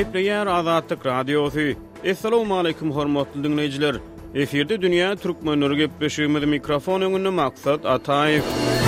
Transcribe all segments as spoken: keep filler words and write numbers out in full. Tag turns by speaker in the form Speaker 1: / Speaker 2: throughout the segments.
Speaker 1: Gepleýär Azatlyk Radiosu. Assalamu alaykum hormatly dinleýijiler. Eferde dünýä türkmenleri gepleşýümiz mikrofon öňünde maksat Ataýew.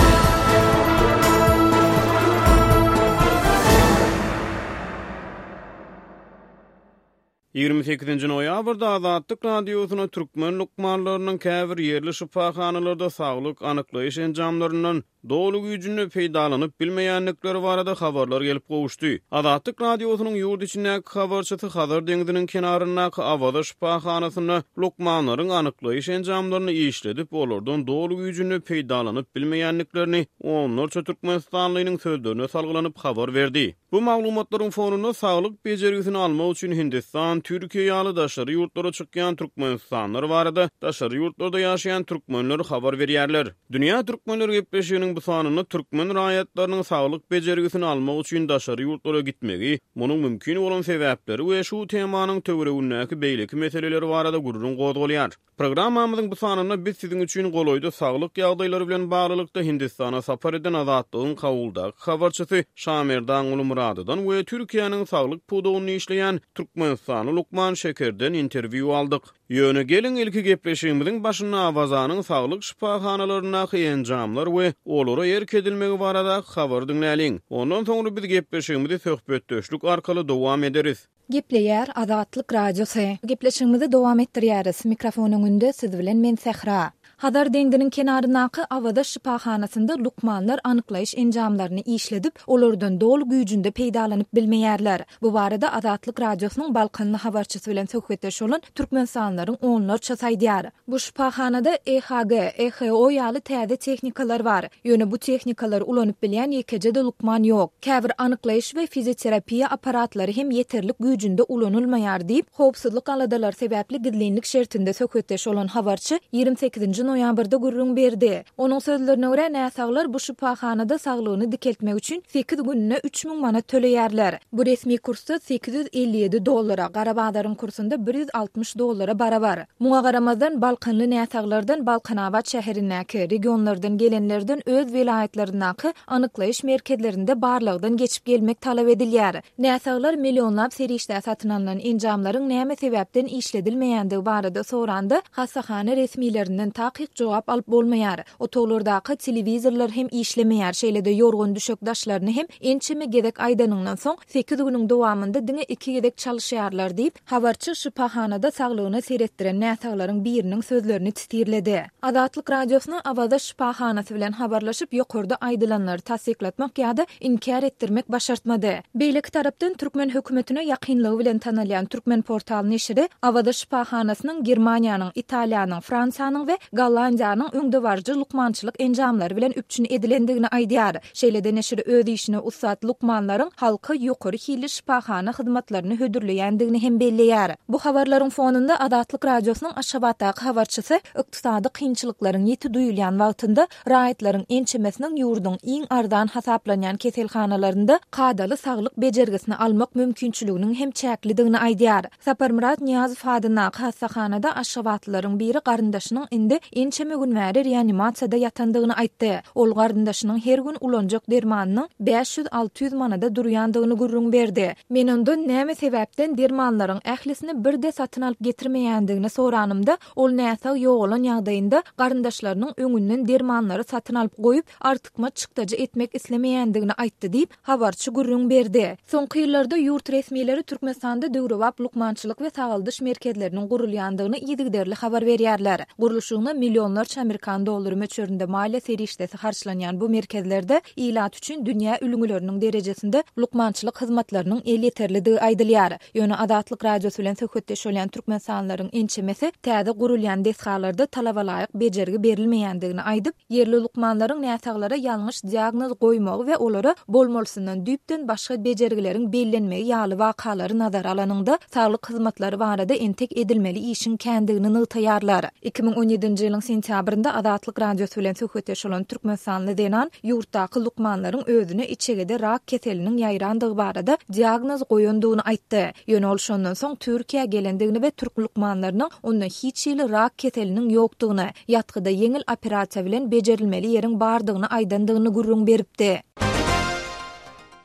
Speaker 1: ýygrimi sekizinji noýabrda Azatlyk Radiosyna türkmen lukmanlarynyň käbir ýerli şifahanalarda saglyk anyklaýyş enjamlarynyň dolu güýjüni peýdalanyp bilmeýänlikleri barada habarlar gelip gowuşdy. Azatlyk Radiosynyň ýurt içindäki habarçysy Hazar deňiziniň kenaryndaky Awada şifahanasyny lukmanlaryň anyklaýyş enjamlaryny işledip olardan dolu güýjüni peýdalanyp bilmeýänliklerini onlarça türkmenstanlynyň sözlerine salgylanyp habar berdi. Bu maglumatlaryň fonunda saglyk bejergisini almak üçin Hindistan, Türkiýe ýaly daşary ýurtlara çykýan türkmenstanlar barada daşary ýurtlarda ýaşaýan türkmenler habar berýärler. Dünýä türkmenleri gepleşýäriniň bu sanyny türkmen raýatlarynyň saglyk bejergisini almak üçin daşary ýurtlara gitmegi, munyň mümkin bolan sebäpleri we şu temanyň töweregindäki beýleki meseleleri barada gurrun gozgalýar. Programmamyzyň bu sanyny biz siziň üçin golaýda saglyk ýagdaýlary bilen baglykda Hindistana sapar eden Azatlygyň Kabuldaky habarçysy Şamerdan Ulumuradydan we Türkiýanyň saglyk pudugyny işleýän Türkmenistany Lukman Şekerden interwiu aldyk. Ýöne gelin ilki gepleşigimiziň başyna Awazanyň saglyk şifahanalaryndaky enjamlar we olara ýerk edilmegi barada habar dinläliň. Ondan soňra biz gepleşigimizi söhbetdeşlik arkaly dowam ederiz.
Speaker 2: Gepleýär Azatlyk Radiosu. Gepleşigimizi dowam etdirýäris. Mikrofon öňünde siz bilen men Sehra. Hazar deňiziniň kenaryndaky Awada şifahanasynda lukmanlar anyklaýyş enjamlaryny işledip, olardan dolu güýjünde peýdalanyp bilmeýärler. Bu barada Azatlyk Radiosynyň Balkanly habarçysy bilen söhbetdeş bolan türkmensanlaryň onlarça saýdýar. Bu şifahanada E H G, E H O ýaly täze tehnikalar bar. Ýöne bu tehnikalar ulanyp bilýän ýekejede lukman ýok. Käbir anyklaýyş we fizioterapiýa aparatlary hem ýeterlik güýjünde ulanylmaýar diýip, howpsuzlyk aladalar sebäpli gidlenlik şertinde söhbetdeş bolan habarçy ýygrimi sekizinji noýabrda gurrun berdi. Onuň sözlerine görä näsaglar bu şifahanada saglygyny dikeltmek üçin sekiz gününe üç miň manat töleýärler. Bu resmi kursda sekiz yüz elli ýedi dollara, Garabagdaryň kursunda bir yüz altmış dollara barabar. Muňa garamazdan Balkanly näsaglardan Balkanabad şäherindäki regionlardan gelenlerden öz vilayetlerindäki anyklaýyş merkezlerinde barlygdan geçip gelmek talap edilýär. Näsaglar millionlap serişde satyn alynan enjamlaryň näme sebäpden işledilmeýändigi barada soranda hassahana resmiýlerinden takyk jogap alyp bolmaýar. Otolardaky telewizorlar hem işlemeýär, şeýle-de ýorgun düşük daşlaryny hem ençeme gedek aýdanyňdan soň sekiz günüň dowamında diňe iki gedek çalyşýarlar diýip habarçy şifahanada saglygyny seretdiren näsaglaryň biriniň sözlerini titirledi. Azatlyk Radiosyna Awada şifahanasy bilen habarlaşyp ýokurda aýdylanlary tasdiklatmak ýa-da inkar etdirmek başartmady. Beýleki tarapdan türkmen hökümetine ýakynlygy bilen tanalýan Türkmen portal neşri Awada şifahanasynyň Germaniýanyň, Italiýanyň, Fransanyň we Gollandiýanyň öňde barjy lukmançylyk enjamlary bilen üpçün edilendigini aýdýar. Şeýle-de neşri öz işine ussat lukmanlaryň halka ýokary hili şifahana hyzmatlaryny hödürleýändigini hem belleýär. Bu habarlaryň fonunda Azatlyk Radiosynyň Aşgabatdaky habarçysy ykdysady kynçylyklaryň ýeti duýulýan wagtynda raýatlaryň ençemesiniň ýurduň iň ardan hasaplanýan keselhanalarynda kadaly saglyk bejergisini almak mümkinçiliginiň hem çäklidigini aýdýar. Saparmurat Niýazow adynaky hastahanada aşgabatlaryň biri garyndaşynyň indi ençeme gün bäri reanimasiýada ýatandygyny aýtdy. Ol garyndaşynyň her gün ulanjak dermanynyň beş yüz altı yüz manada durýandygyny gurrun berdi. Men ondan näme sebäpden dermanlaryň ählisini birde satyn alyp getirmeýändigini soranymda, ol näsag ýok bolan ýagdaýynda garyndaşlarynyň öňünden dermanlary satyn alyp goýup artykma çykdaja etmek islemeýändigini aýtdy diýip habarçy gurrun berdi. Soňky ýyllarda ýurt resmiýleri Türkmenistanda döwrewap lukmançylyk we sagaldyş merkezleriniň gurulýandygyny ýygyderli habar berýärler. Guruluşyna millionlarça Amerikan dollary möçberinde maliýe serişdesi harçlanýan bu merkezlerde ilat üçin dünýä ülüňleriniň derejesinde lukmançylyk hyzmatlarynyň elýeterligi aýdylýar. Ýöne Azatlyk Radiosu bilen söhbetdeş bolan türkmensanlaryň ençemesi täze gurulýan desgalarda talaba laýyk bejergi berilmeýändigini aýdyp, ýerli lukmanlaryň näsaglara ýalňyş diagnoz goýmagy we olara bolmolsundan düýpden başga bejergileriň bellenmegi ýaly wakalary nazara alanyňda saglyk hyzmatlary barada entek edilmeli işin kendigini nytaýarlar. iki ming on ýedinji ýylyň sentýabrynda Azatlyk Radiosu bilen söhbetdeş bolan türkmensanly denan ýurtdaky lukmanlaryň özüne içegede rak keseliniň ýaýrandygy barada diagnoz goýandygyny aýtdy. Ýöne ol şondan soň Türkiýe gelendigini we türk lukmanlarynyň onda hiç ýyly rak keseliniň ýokdugyny, ýatgyda ýeňil operasiýa bilen bejerilmeli ýeriň bardygyny aýdandygyny gurrun beripdi.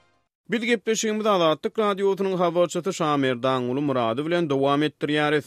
Speaker 1: Biz gepleşigimiz Azatlyk radiosynyň habarçysy Şamir Daňuly Murady bilen dowam etdirýäris.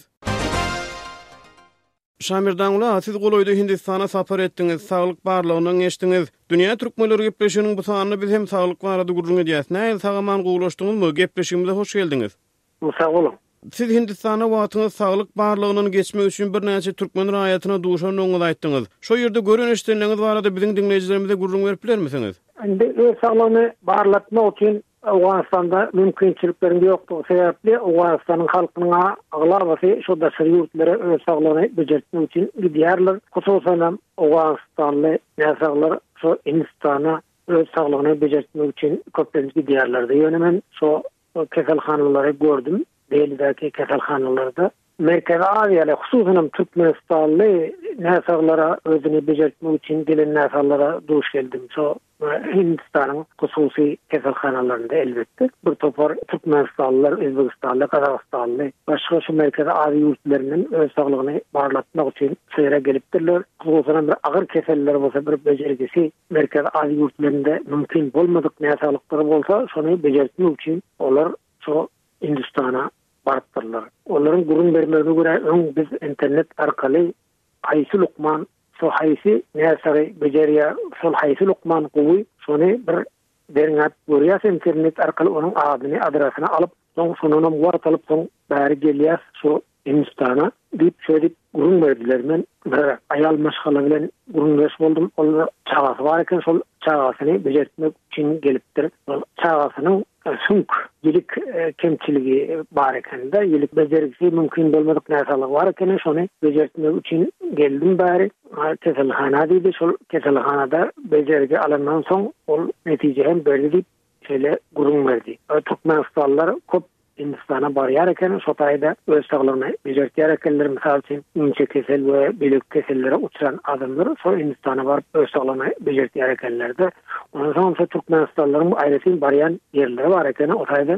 Speaker 1: Şamir Daňuly, siz goloýda Hindistana sapar etdiňiz, saglyk barlygynyň eşdiňiz. Dünýä türkmenleri gepleşiginiň bu sanyny biz hem saglyk barada gurrun edýäs. Näil sagaman gowlaşdyňyzmy? Gepleşigimize hoş geldiňiz.
Speaker 3: Sag bolun.
Speaker 1: Siz Hindistana wagtyňyz saglyk barlygynyň geçmek üçin bir näçe türkmen raýatyna duşan noňuňyz aýtdyňyz. Şo ýerde görenişleriniz barada biziň dinleýijilerimize gurrun berip bilermisiniz?
Speaker 3: Indi öz saglygyny barlatmak üçin Awganistanda mümkinçilikleri ýokdugy sebäpli Awganistanyň halkyna aglabasy şo da ýurtlary öz saglygyny bejertmek üçin gidýärler. Hususan Awganistanly näsaglar şo Hindistana öz saglygyny bejertmek üçin köpden gidýärler. Ýöne men şo keselhanalary gördüm. Beýlidäki keselhanalarda Merkezi Aziýaly, hususan Türkmenistanly näsaglara özüni bejertmek üçin gelen näsaglara duş geldim. Şo Hindistanyň hususy keselhanalarynda elbetde bir topar Türkmenistanlylar, Özbegistanly, Kazakstanly, başga şu Merkezi Aziýa ýurtlarynyň öz saglygyny barlatmak üçin şeýre gelipdirler. Hususan bir agyr keseller bolsa, bir bejergisi Merkezi Aziýa ýurtlarynda mümkin bolmadyk näsaglyklar bolsa, şonu bejertmek üçin olar şo Hindistana barıpdırlar. Onların gurun bermegine göre öň biz internet arkaly haýsy lukman, şo haýsy näsary bejeriýär, şol haýsy lukman gowy, şonu bir deriňat görýäs internet arkaly onuň adyny, adresyny alyp, soň şonunam wartalyp soň bäri gelýär şo Hindistana diýip şeýdip gurun berdiler. Men bir aýal maşgala bilen gurun beş boldum. Ol çagasy bar eken, şol çagasyny bejertmek üçin gelipdir. Ol çagasynyň sunk ýilik kemçiligi bar eken-de, ýilik bejergisi mümkin bolmadyk näsalyk bar eken, şonu bejertmek üçin geldim bäri. Keselhana diýdi, şol keselhanada bejergi alandan soň ol netije hem berdi diýip şeýle gurun berdi. Türkmenistanlylar köp Hindistana barýar eken, şo taýda öz saglygyny bejertýär ekenler. Mysal üçin inçe kesel we bilek kesellere uçuran adamlar şo Hindistana baryp öz saglygyny bejertýär ekenlerde. Ondan soň şo Türkmenistanlylaryň aýratyn barýan ýerleri bar eken, o taýda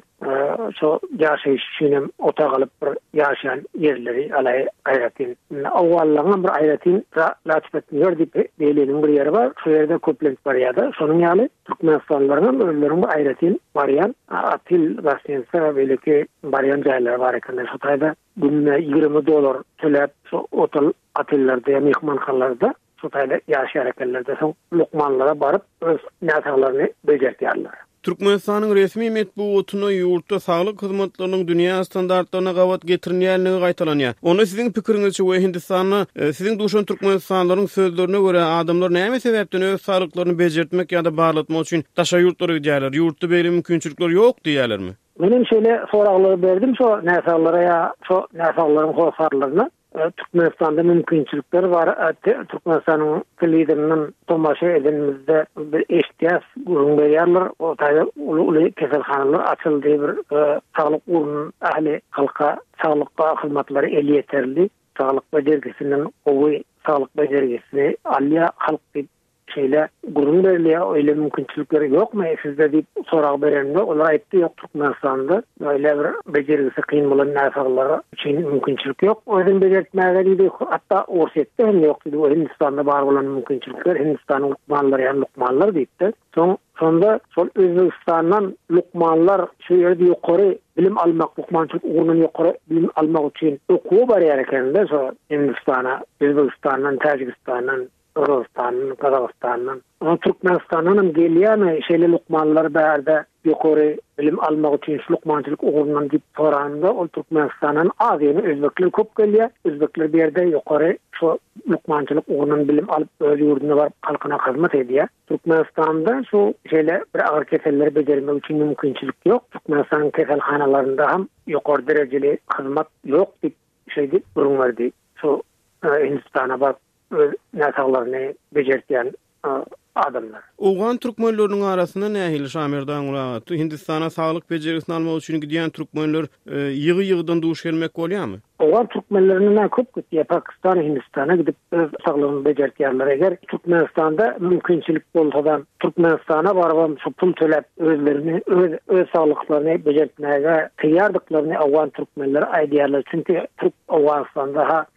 Speaker 3: şo ýaşaýyş üçin otag alyp bir ýaşaýan ýerleri alay aýratyn. Awwallaryň bir aýratyn laçpetni ýerdip beýleniň bir ýeri bar. Şo ýerde köplenip barýardy. Şonuň ýaly Türkmenistanlylaryň özleriniň aýratyn barýan atil gazetesi belki baryan jaýlar bar eken. Şo taýda gününe ýigirmi dolar töläp şo otel atellerde, mehmanxanalarda şo taýda ýaşaýar ekenlerde soň lukmanlara baryp öz näsaglaryny bejertýärler.
Speaker 1: Türkmenistanyň resmi medeniýetine ýurtda saglyk hyzmatlarynyň dünýä standartlaryna gawat getirilýänligi gaýtalanýar. Onu siziň pikiriňizçe we Hindistanyň siziň duşan Türkmenistanlylaryň sözlerine görä adamlar näme sebäpden öz saglyklaryny bejertmek ýa-da barlatmak üçin daşa ýurtlara gidýärler? Ýurtda beýle mümkinçilikler ýok diýýärlermi?
Speaker 3: Benim şöyle soraglary berdim şo näsaglara ýa şo näsaglaryň hoşarlaryna. Türkmenistan'da mümkinçilikler var. Türkmenistan'ın liderinin tomaşa edilmizde bir eştiyas gurun berýärler. O taýda ulu keselhanalar açyldy, bir saglyk urunun ahli halka saglyk hyzmatlary el ýeterli. Saglyk bejergisiniň owy saglyk bejergisini alýa halk diýip şeýle gurun berilýär. Öýle mümkinçilikleri ýokmy? Sizde diýip sorag berende olar aýtdy, ýok, Türkmenistanda öýle bir bejergisi kyn bolan näsaglar üçin mümkinçilik ýok. Özüň bejertmäge diýdi, hatda orsetde hem ýok diýdi. Hindistanda bar bolan mümkinçilikler Hindistanyň lukmanlary ýa lukmanlar diýdi. Soň sonda şol Özbegistandan lukmanlar şu ýerde ýokary bilim almak, lukmançylyk uguruny ýokary bilim almak üçin okuw barýar eken-de şo Hindistana, Özbegistandan, Tajikistandan, Kırgızstan'ın, Kazakistan'ın, Türkmenistan'ın gelýän şeýle lukmanlar bärde ýokary bilim almak üçin lukmançylyk ugurundan diýip soranda ol Türkmenistan'ın azyny özbekler köp gelýär. Özbekler bir ýerde ýokary şu lukmançylyk ugurundan bilim alyp öz ýurduna baryp halkyna hyzmat edýär. Türkmenistan'da şu şeýle bir agyr keselleri bejermek üçin mümkinçilik ýok. Türkmenistan keselhanalarynda ham ýokary derejeli hyzmat ýok diýip şeýdi gurun berdi. Şu Hindistana baryp näsaglaryny bejertýän adamlar.
Speaker 1: Owgan türkmenläriniň arasynda nähili Şamir Daňuly Hindistana saglyk bejergisini almak üçin gidýän türkmenler ýygy-ýygydan duş gelmek bolýarmy?
Speaker 3: Owgan türkmenlerine köp gitýär. Pakistan, Hindistana gidip öz saglygyny bejertýärler. Eger Türkmenistanda mümkinçilik bolsa Türkmenistana baryp şu pul töläp özlerini öz öz saglyklaryny bejertmäge tayýardyklaryny Owgan türkmenleri aýdýarlar. Çünki Türk Owganistanda ha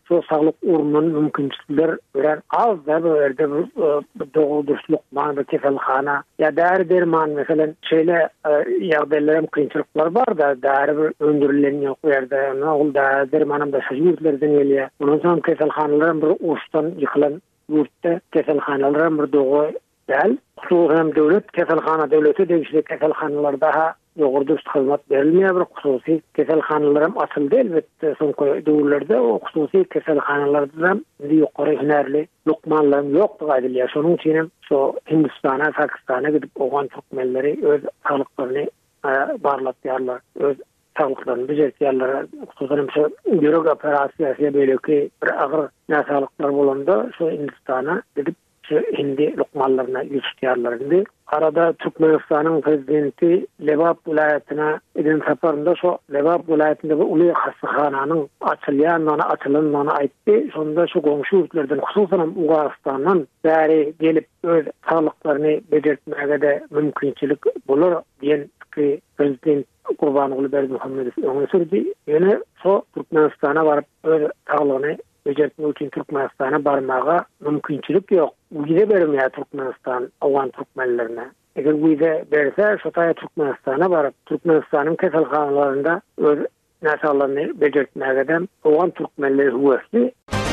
Speaker 3: şu saglyk urunun mümkinçilikler gören az da böyle bir doğudursluk manada kefelhana ya däri derman mesela şeýle ýagdaýlarym kynçylyklar bar da däri bir öndürilen ýok ýerde ol da dermanam da şeýlerden gelýär. Ondan soň kefelhanalar bir uçtan ýykylan yurtda kefelhanalar bir dogo däl. Hem döwlet kefelhana döwleti degişli kefelhanalarda ha ýogurda hyzmat berilmeýär, bir hususy kefelhanalar açyldy elbetde soňky döwürlerde o hususy kefelhanalarda ýokary hünärli lukmanlar ýokdy gaýdylýar. Şonuň üçin şu Hindistana, Pakistana gidip ogan türkmenleri öz saglyklaryny barlatýarlar, öz saglyklaryny bejerýärler. Hususan şu ýürek operasiýasy beýleki bir agyr näsalyklar bolanda şu Hindistana gidip hindi lukmanlarına yüzüstüyarlarındı. Arada Türkmenistan'ın prezidenti Lebap vilayetine eden saparında şu Lebap vilayetinde bu ulu hastahananın açılyanlarına açılanlarına aitti. Sonunda şu komşu ülkelerden hususan Uğaristan'dan beri gelip öz sağlıklarını becertmeye de mümkünçilik bulur diyen ki prezident Kurbanoglu Berdimuhamedov onu sürdü. Yine şu Türkmenistan'a varıp öz sağlığını becertmek için Türkmenistan'a barmağa mümkünçilik yok. Uyda bermeýär Türkmenistan awan türkmenlerine. Eger uyda berse, şotaya Türkmenistan'a barıp Türkmenistanyň keselhanalarynda öz näsalaryny bejertmäge awan türkmenleri huwasy.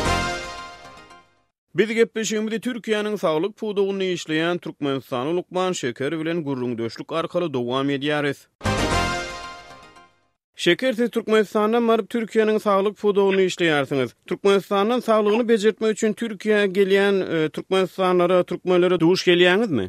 Speaker 1: Biz gepleşigimizde Türkiýanyň saglyk pudugyny işleýän Türkmenistanyň Lukman Şeker bilen gurrundaşlyk arkaly dowam edýäris. Şeker, siz Türkmenistan'dan barıp Türkiýanyň saglyk pudugyny işleýärsiňiz. Türkmenistanyň saglygyny bejertmek üçin Türkiýe gelýän e, Türkmenistanlara, türkmenlere duş gelýäňizmi?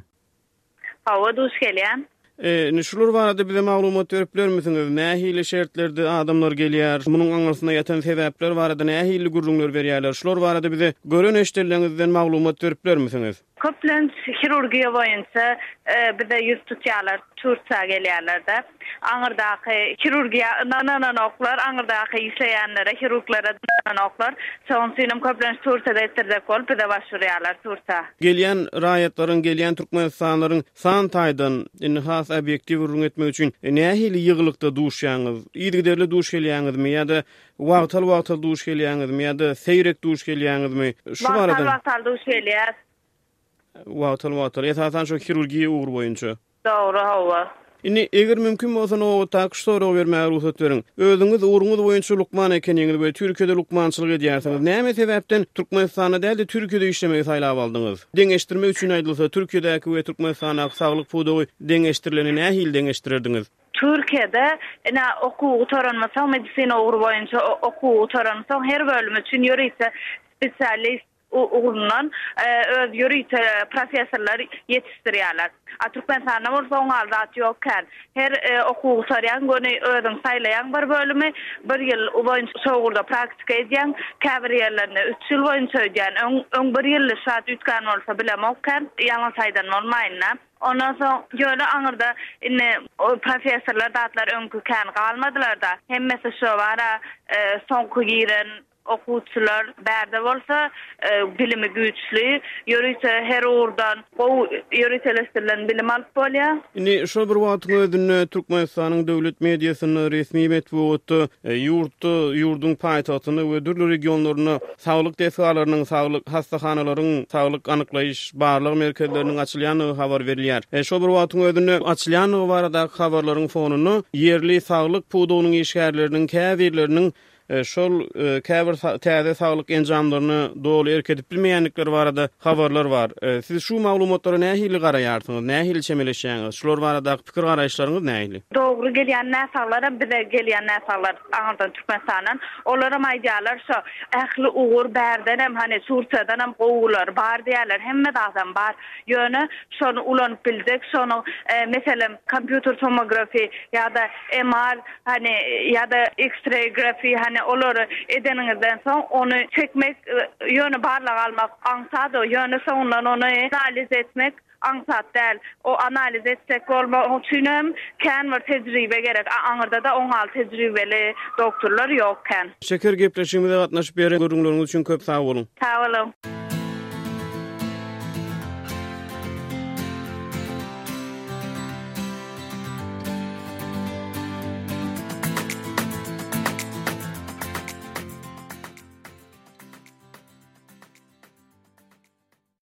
Speaker 4: Hawa duş gelýän.
Speaker 1: E, şular barada bize maglumat berip bermisiňiz? Nähili şertlerde adamlar gelýär? Munyň aňyrsynda ýatan sebäpler barada nähili gurrunlar berýärler? Şular barada bize gören eşitleringizden maglumat berip bermisiňiz?
Speaker 4: Köplen hirurgiýa boýunça e, bize ýüz tutýarlar, Türkiýe gelýärler-de. Aňyrdaky hirurgiýa nananoklar, aňyrdaky işleýänlere, hirurglara nananoklar, soňsynym köplen Türkiýede etdirdik bolup bize başwurýarlar Türkiýe.
Speaker 1: Gelýän raýatlaryň, gelýän türkmenistanylaryň san taýdan inhas obyektiw urun etmek üçin nähili ýyglykda duşýaňyz? Ýygyderli duş gelýäňizmi ýa-da wagtal-wagtal duş gelýäňizmi ýa-da seýrek duş gelýäňizmi? Şu barada
Speaker 4: wagtal duş gelýär.
Speaker 1: Wagtal-wagtal esasan şu hirurgiýa ugur boýunça.
Speaker 4: Dogry, hawa.
Speaker 1: Ini eger mümkin bolsa o takyş soraw bermäge ruhsat beriň. Özüňiz uruňyz boýunça lukman ekeniňizi we Türkiýede lukmançylyk edýärsiňiz. Näme sebäpden Türkmenistana däl-de Türkiýede işlemegi saýlap aldyňyz? Deňeşdirme üçin aýdylsa Türkiýedäki we Türkmenistana saglyk pudugy deňeşdirileni nähili deňeşdirerdiniz?
Speaker 4: Türkiýede ina okuw toranmasaň medisina ugur boýunça okuw toranmasaň her bölüm üçin ýörýse spesialist uğrundan öz ýörüýte professorlar ýetişdirýärler. A Türkmenistanda bolsa oňa zat ýokkan. Her okuw sorýan göni özüň saýlaýan bir bölümi bir ýyl boýunça şowurda praktika edýän, käbir ýerlerinde üç ýyl boýunça edýän, öň bir ýyl şat ütgän bolsa bilemokkan, ýaňa saýdan bolmaýna. Ondan soň ýöne aňyrda ine professorlar datlar öňkü kän galmadylar da. Hemmesi şo bara soňky giren okuwçylar bärde bolsa e, bilimi güýçli, ýörüýse her urdan gow ýörüýselestirilen bilim alyp bolýar.
Speaker 1: Ini şo bir wagtyň özünde Türkmenistanyň döwlet mediasyny, resmi medeniýeti, e, ýurtdy, ýurdun paýtagtyny we dürli regionlaryny saglyk desgalarynyň, saglyk hastahanalaryň, saglyk anyklaýyş barlyk merkezleriniň açylýany habar berilýär. E, şo bir wagtyň özünde açylýany barada habarlaryň fonuny ýerli saglyk pudugynyň işgärleriniň, käbirleriniň şol käbir täze saglyk enjamlaryny dogry erkedip bilmeýänlikleri barada habarlar bar. Siz şu maglumatlary nähili garaýarsyňyz, nähili çemeleşýäňiz? Şular barada pikir garaýşlaryňyz nähili?
Speaker 4: Dogry gelýän näsalar, bize gelýän näsalar aňyrdan Türkmenistandan, olara maýdýarlar şo ähli ugur bärden hem hani Sursadan hem gowular bar diýerler, hemme adam bar. Ýöne şonu ulanyp bildik, şonu e, meselem kompýuter tomografi ýa-da M R hani ýa-da X-raygrafi hani olary edeningizden soň onu çekmek, ýöne barlag almak aňsady, ýöne soňdan onu analiz etmek aňsat däl. O analiz etsek bolma üçin hem kän bir tejribe gerek. Aňyrda da oňal tejribeli doktorlar ýokkan.
Speaker 1: Şeker gepleşigimizde gatnaşyp beren görüňleriňiz üçin köp sag bolun.
Speaker 4: Sag bolun.